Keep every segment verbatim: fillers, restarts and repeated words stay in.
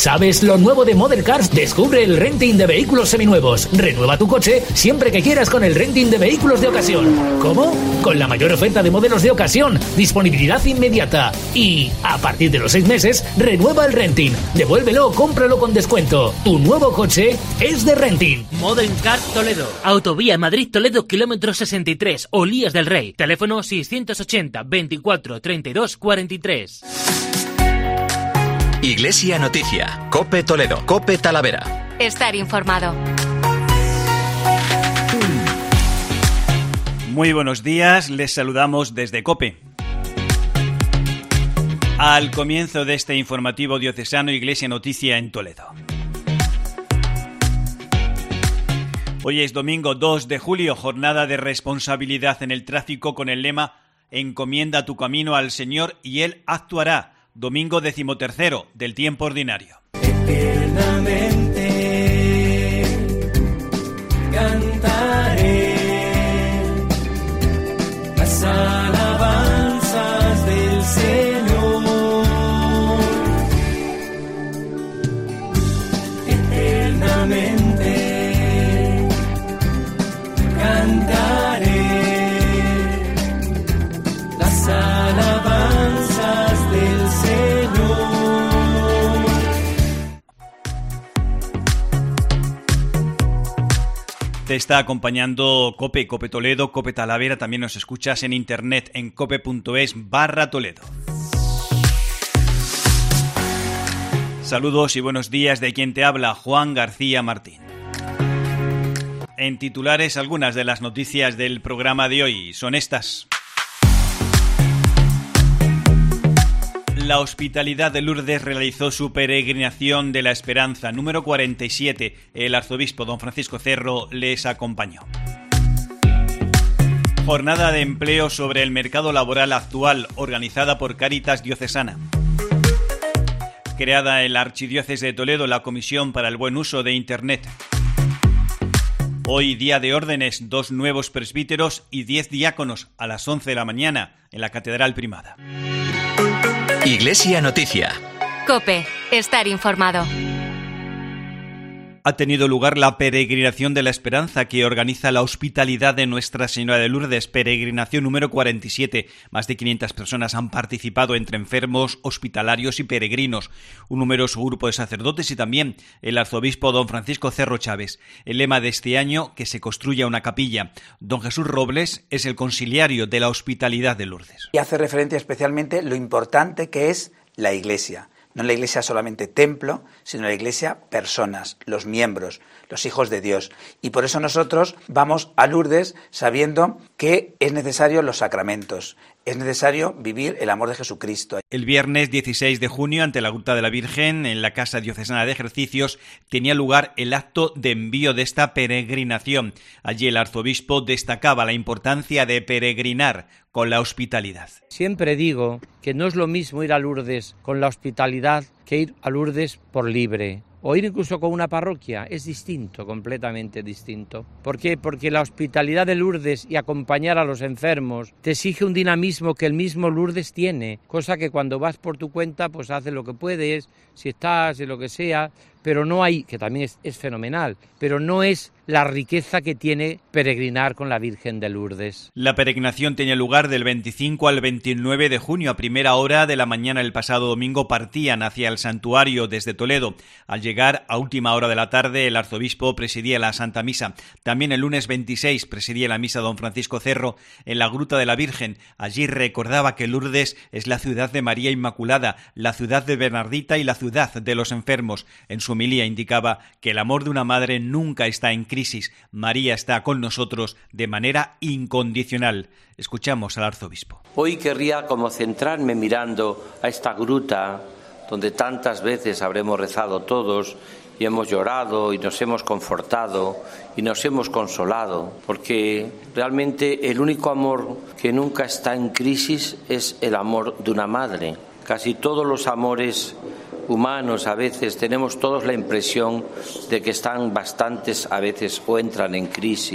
¿Sabes lo nuevo de Model Cars? Descubre el renting de vehículos seminuevos. Renueva tu coche siempre que quieras con el renting de vehículos de ocasión. ¿Cómo? Con la mayor oferta de modelos de ocasión, disponibilidad inmediata. Y, a partir de los seis meses, renueva el renting. Devuélvelo o cómpralo con descuento. Tu nuevo coche es de renting. Model Cars Toledo. Autovía Madrid-Toledo, kilómetro sesenta y tres, Olías del Rey. Teléfono seiscientos ochenta, veinticuatro, treinta y dos, cuarenta y tres. Iglesia Noticia, COPE Toledo, COPE Talavera. Estar informado. Muy buenos días, les saludamos desde COPE. Al comienzo de este informativo diocesano, Iglesia Noticia en Toledo. Hoy es domingo dos de julio, jornada de responsabilidad en el tráfico con el lema Encomienda tu camino al Señor y Él actuará. Domingo decimotercero del tiempo ordinario. Eternamente cantaré las alabanzas del Señor. Eternamente cantaré las alabanzas del Señor. Te está acompañando COPE, COPE Toledo, COPE Talavera. También nos escuchas en internet en cope.es barra Toledo. Saludos y buenos días de quien te habla, Juan García Martín. En titulares, algunas de las noticias del programa de hoy son estas. La Hospitalidad de Lourdes realizó su peregrinación de la Esperanza número cuarenta y siete. El arzobispo don Francisco Cerro les acompañó. Jornada de empleo sobre el mercado laboral actual, organizada por Cáritas Diocesana. Creada en la Archidiócesis de Toledo la Comisión para el Buen Uso de Internet. Hoy día de órdenes, dos nuevos presbíteros y diez diáconos a las once de la mañana en la Catedral Primada. Iglesia Noticia. COPE. Estar informado. Ha tenido lugar la Peregrinación de la Esperanza que organiza la Hospitalidad de Nuestra Señora de Lourdes, peregrinación número cuarenta y siete. Más de quinientas personas han participado entre enfermos, hospitalarios y peregrinos. Un numeroso grupo de sacerdotes y también el arzobispo don Francisco Cerro Chávez. El lema de este año, que se construya una capilla. Don Jesús Robles es el conciliario de la Hospitalidad de Lourdes. Y hace referencia especialmente lo importante que es la Iglesia. No la Iglesia solamente templo, sino la Iglesia personas, los miembros, los hijos de Dios. Y por eso nosotros vamos a Lourdes sabiendo que es necesario los sacramentos, es necesario vivir el amor de Jesucristo. El viernes dieciséis de junio, ante la Gruta de la Virgen, en la Casa Diocesana de Ejercicios, tenía lugar el acto de envío de esta peregrinación. Allí el arzobispo destacaba la importancia de peregrinar con la hospitalidad. Siempre digo que no es lo mismo ir a Lourdes con la hospitalidad que ir a Lourdes por libre. O ir incluso con una parroquia es distinto, completamente distinto. ¿Por qué? Porque la hospitalidad de Lourdes y acompañar a los enfermos te exige un dinamismo que el mismo Lourdes tiene, cosa que cuando vas por tu cuenta pues haces lo que puedes, si estás, si lo que sea, pero no hay, que también es, es fenomenal, pero no es la riqueza que tiene peregrinar con la Virgen de Lourdes. La peregrinación tenía lugar del veinticinco al veintinueve de junio. A primera hora de la mañana el pasado domingo partían hacia el santuario desde Toledo. Al llegar a última hora de la tarde, el arzobispo presidía la Santa Misa. También el lunes veintiséis presidía la misa don Francisco Cerro en la Gruta de la Virgen. Allí recordaba que Lourdes es la ciudad de María Inmaculada, la ciudad de Bernardita y la ciudad de los enfermos. En su homilía indicaba que el amor de una madre nunca está en crisis. María está con nosotros de manera incondicional. Escuchamos al arzobispo. Hoy querría como centrarme mirando a esta gruta donde tantas veces habremos rezado todos y hemos llorado y nos hemos confortado y nos hemos consolado, porque realmente el único amor que nunca está en crisis es el amor de una madre. Casi todos los amores humanos a veces tenemos todos la impresión de que están bastantes a veces o entran en crisis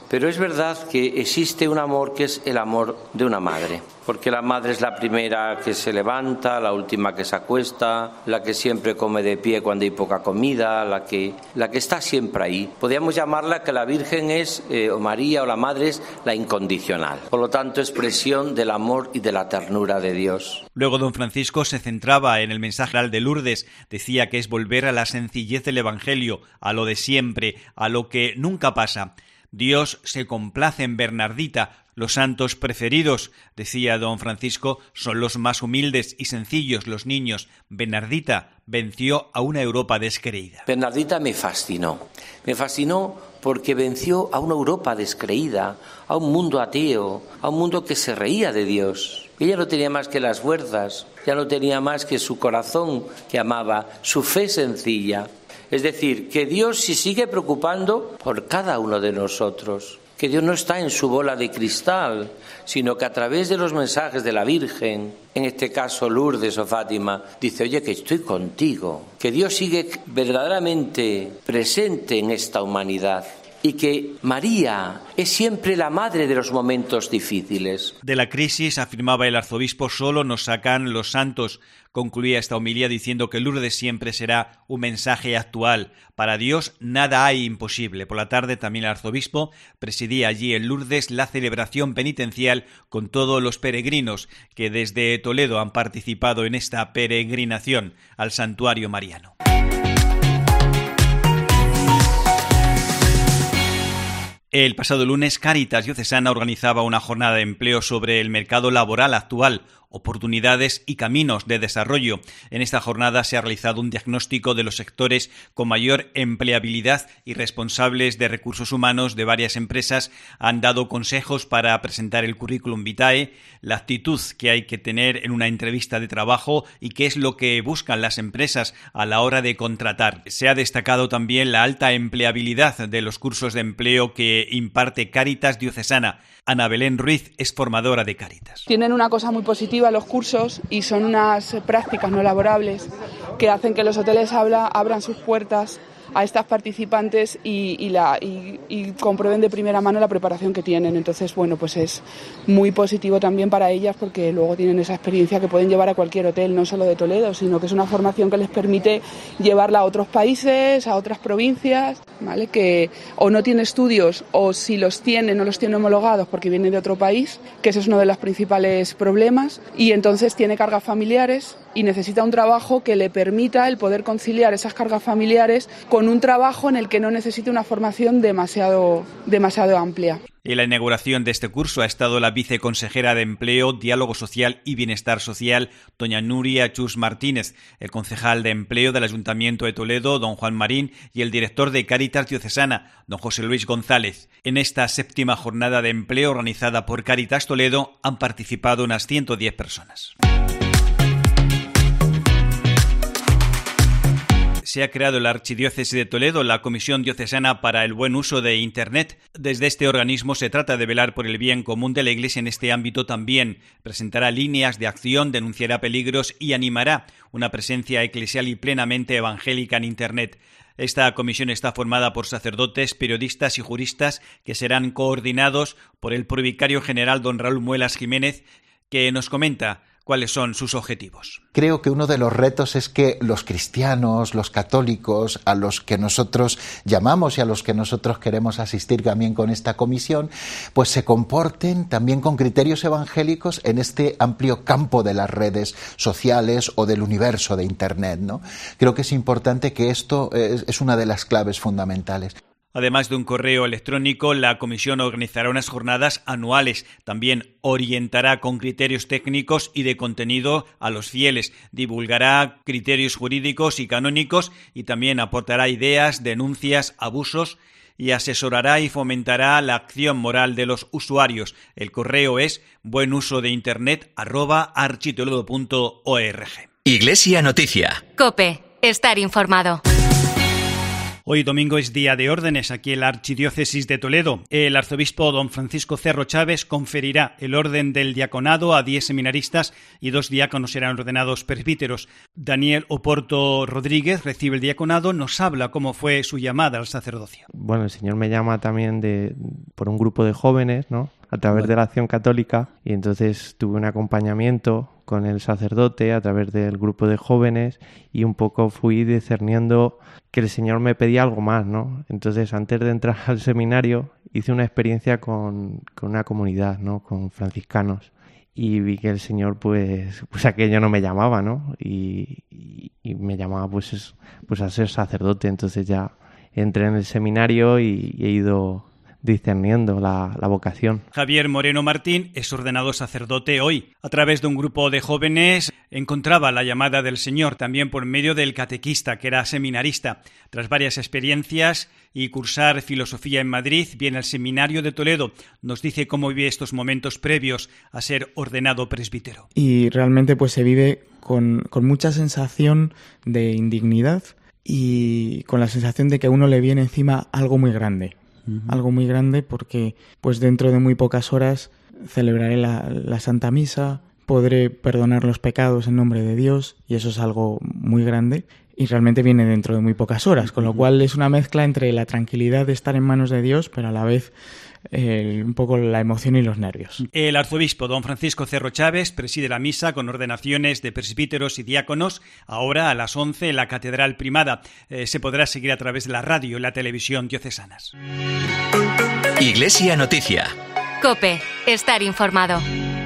Pero es verdad que existe un amor que es el amor de una madre. Porque la madre es la primera que se levanta, la última que se acuesta, la que siempre come de pie cuando hay poca comida, la que, la que está siempre ahí. Podríamos llamarla que la Virgen es, eh, o María o la Madre es la incondicional. Por lo tanto, expresión del amor y de la ternura de Dios. Luego don Francisco se centraba en el mensaje de Lourdes. Decía que es volver a la sencillez del Evangelio, a lo de siempre, a lo que nunca pasa. Dios se complace en Bernardita. Los santos preferidos, decía don Francisco, son los más humildes y sencillos, los niños. Bernardita venció a una Europa descreída. Bernardita me fascinó. Me fascinó porque venció a una Europa descreída, a un mundo ateo, a un mundo que se reía de Dios. Ella no tenía más que las fuerzas, ya no tenía más que su corazón que amaba, su fe sencilla. Es decir, que Dios se sigue preocupando por cada uno de nosotros. Que Dios no está en su bola de cristal, sino que a través de los mensajes de la Virgen, en este caso Lourdes o Fátima, dice, oye, que estoy contigo, que Dios sigue verdaderamente presente en esta humanidad. Y que María es siempre la madre de los momentos difíciles. De la crisis, afirmaba el arzobispo, solo nos sacan los santos. Concluía esta homilía diciendo que Lourdes siempre será un mensaje actual. Para Dios nada hay imposible. Por la tarde también el arzobispo presidía allí en Lourdes la celebración penitencial con todos los peregrinos que desde Toledo han participado en esta peregrinación al santuario mariano. El pasado lunes, Cáritas Diocesana organizaba una jornada de empleo sobre el mercado laboral actual, oportunidades y caminos de desarrollo. En esta jornada se ha realizado un diagnóstico de los sectores con mayor empleabilidad y responsables de recursos humanos de varias empresas han dado consejos para presentar el currículum vitae, la actitud que hay que tener en una entrevista de trabajo y qué es lo que buscan las empresas a la hora de contratar. Se ha destacado también la alta empleabilidad de los cursos de empleo que imparte Cáritas Diocesana. Ana Belén Ruiz es formadora de Cáritas. Tienen una cosa muy positiva los cursos y son unas prácticas no laborables que hacen que los hoteles habla, abran sus puertas a estas participantes y, y, la, y, y comprueben de primera mano la preparación que tienen. Entonces, bueno, pues es muy positivo también para ellas porque luego tienen esa experiencia que pueden llevar a cualquier hotel, no solo de Toledo, sino que es una formación que les permite llevarla a otros países, a otras provincias, ¿vale? Que o no tiene estudios o si los tiene, no los tiene homologados porque viene de otro país, que ese es uno de los principales problemas, y entonces tiene cargas familiares y necesita un trabajo que le permita el poder conciliar esas cargas familiares con un trabajo en el que no necesite una formación demasiado, demasiado amplia. En la inauguración de este curso ha estado la viceconsejera de Empleo, Diálogo Social y Bienestar Social, doña Nuria Chus Martínez, el concejal de Empleo del Ayuntamiento de Toledo, don Juan Marín, y el director de Cáritas Diocesana, don José Luis González. En esta séptima jornada de empleo organizada por Cáritas Toledo han participado unas ciento diez personas. Se ha creado en la Archidiócesis de Toledo la Comisión Diocesana para el Buen Uso de Internet. Desde este organismo se trata de velar por el bien común de la Iglesia en este ámbito también. Presentará líneas de acción, denunciará peligros y animará una presencia eclesial y plenamente evangélica en Internet. Esta comisión está formada por sacerdotes, periodistas y juristas que serán coordinados por el provicario general don Raúl Muelas Jiménez, que nos comenta ¿cuáles son sus objetivos? Creo que uno de los retos es que los cristianos, los católicos, a los que nosotros llamamos y a los que nosotros queremos asistir también con esta comisión, pues se comporten también con criterios evangélicos en este amplio campo de las redes sociales o del universo de Internet, ¿no? Creo que es importante que esto es, es una de las claves fundamentales. Además de un correo electrónico, la comisión organizará unas jornadas anuales. También orientará con criterios técnicos y de contenido a los fieles. Divulgará criterios jurídicos y canónicos y también aportará ideas, denuncias, abusos y asesorará y fomentará la acción moral de los usuarios. El correo es buenuso-de-internet arroba architoledo punto org. Iglesia Noticia. COPE. Estar informado. Hoy domingo es día de órdenes aquí en la Archidiócesis de Toledo. El arzobispo don Francisco Cerro Chávez conferirá el orden del diaconado a diez seminaristas y dos diáconos serán ordenados presbíteros. Daniel Oporto Rodríguez recibe el diaconado, nos habla cómo fue su llamada al sacerdocio. Bueno, el Señor me llama también de, por un grupo de jóvenes, ¿no?, a través bueno. de la Acción Católica, y entonces tuve un acompañamiento con el sacerdote a través del grupo de jóvenes y un poco fui discerniendo que el Señor me pedía algo más, ¿no? Entonces, antes de entrar al seminario, hice una experiencia con, con una comunidad, ¿no?, con franciscanos, y vi que el Señor, pues, pues aquello no me llamaba, ¿no? Y, y, y me llamaba, pues, pues a ser sacerdote. Entonces ya entré en el seminario y, y he ido discerniendo la, la vocación. Javier Moreno Martín es ordenado sacerdote hoy. A través de un grupo de jóvenes encontraba la llamada del Señor, también por medio del catequista, que era seminarista. Tras varias experiencias y cursar filosofía en Madrid, viene al seminario de Toledo. Nos dice cómo vive estos momentos previos a ser ordenado presbítero. Y realmente pues se vive con, con mucha sensación de indignidad y con la sensación de que a uno le viene encima algo muy grande. Uh-huh. Algo muy grande porque pues dentro de muy pocas horas celebraré la, la Santa Misa, podré perdonar los pecados en nombre de Dios y eso es algo muy grande y realmente viene dentro de muy pocas horas, con lo cual es una mezcla entre la tranquilidad de estar en manos de Dios, pero a la vez eh, un poco la emoción y los nervios. El arzobispo don Francisco Cerro Chávez preside la misa con ordenaciones de presbíteros y diáconos ahora a las once en la Catedral Primada. Eh, se podrá seguir a través de la radio y la televisión diocesanas. Iglesia Noticia. COPE. Estar informado.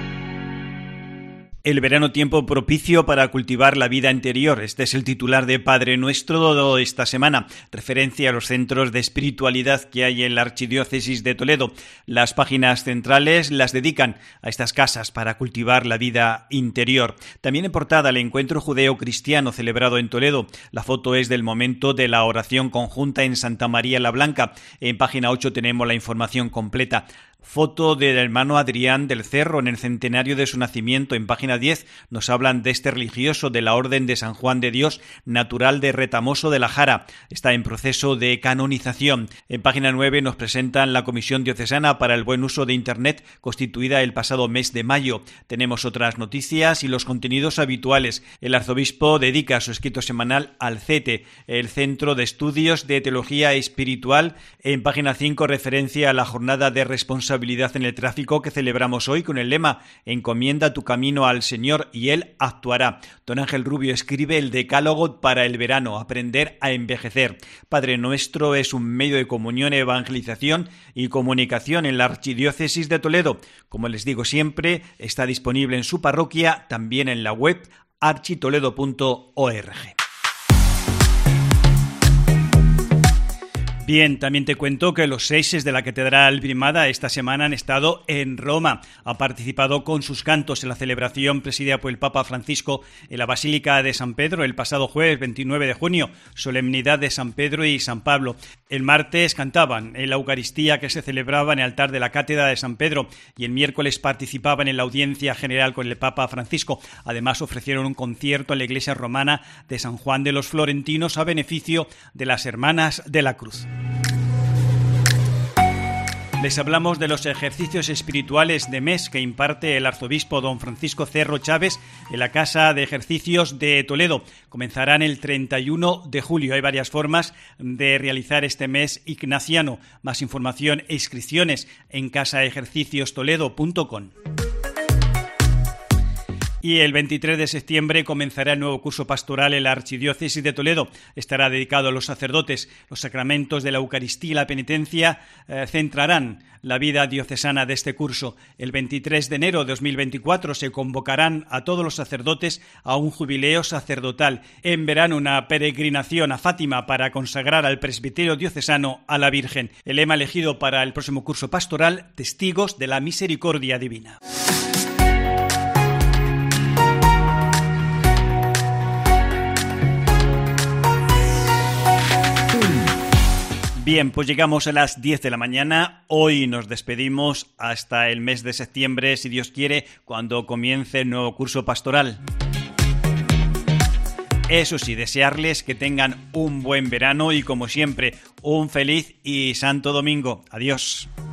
El verano, tiempo propicio para cultivar la vida interior. Este es el titular de Padre Nuestro de esta semana, referencia a los centros de espiritualidad que hay en la Archidiócesis de Toledo. Las páginas centrales las dedican a estas casas para cultivar la vida interior. También en portada el encuentro judeo-cristiano celebrado en Toledo. La foto es del momento de la oración conjunta en Santa María la Blanca. En página ocho tenemos la información completa. Foto del hermano Adrián del Cerro en el centenario de su nacimiento. En página diez nos hablan de este religioso de la Orden de San Juan de Dios, natural de Retamoso de la Jara. Está en proceso de canonización. En página nueve nos presentan la Comisión Diocesana para el Buen Uso de Internet, constituida el pasado mes de mayo. Tenemos otras noticias y los contenidos habituales. El arzobispo dedica su escrito semanal al CETE, el Centro de Estudios de Teología Espiritual. En página cinco referencia a la jornada de responsabilidad en el tráfico que celebramos hoy con el lema Encomienda tu camino al Señor y Él actuará. Don Ángel Rubio escribe el decálogo para el verano, aprender a envejecer. Padre Nuestro es un medio de comunión, evangelización y comunicación en la Archidiócesis de Toledo. Como les digo siempre, está disponible en su parroquia, también en la web architoledo punto org. Bien, también te cuento que los seises de la Catedral Primada esta semana han estado en Roma. Ha participado con sus cantos en la celebración presidida por el Papa Francisco en la Basílica de San Pedro el pasado jueves veintinueve de junio, solemnidad de San Pedro y San Pablo. El martes cantaban en la Eucaristía que se celebraba en el altar de la Cátedra de San Pedro y el miércoles participaban en la audiencia general con el Papa Francisco. Además ofrecieron un concierto en la iglesia romana de San Juan de los Florentinos a beneficio de las Hermanas de la Cruz. Les hablamos de los ejercicios espirituales de mes que imparte el arzobispo don Francisco Cerro Chávez en la Casa de Ejercicios de Toledo. Comenzarán el treinta y uno de julio. Hay varias formas de realizar este mes ignaciano. Más información e inscripciones en casa ejercicios toledo punto com. Y el veintitrés de septiembre comenzará el nuevo curso pastoral en la Archidiócesis de Toledo. Estará dedicado a los sacerdotes. Los sacramentos de la Eucaristía y la penitencia eh, centrarán la vida diocesana de este curso. El veintitrés de enero de dos mil veinticuatro se convocarán a todos los sacerdotes a un jubileo sacerdotal. En verano una peregrinación a Fátima para consagrar al presbiterio diocesano a la Virgen. El lema elegido para el próximo curso pastoral, Testigos de la Misericordia Divina. Bien, pues llegamos a las diez de la mañana. Hoy nos despedimos hasta el mes de septiembre, si Dios quiere, cuando comience el nuevo curso pastoral. Eso sí, desearles que tengan un buen verano y, como siempre, un feliz y santo domingo. Adiós.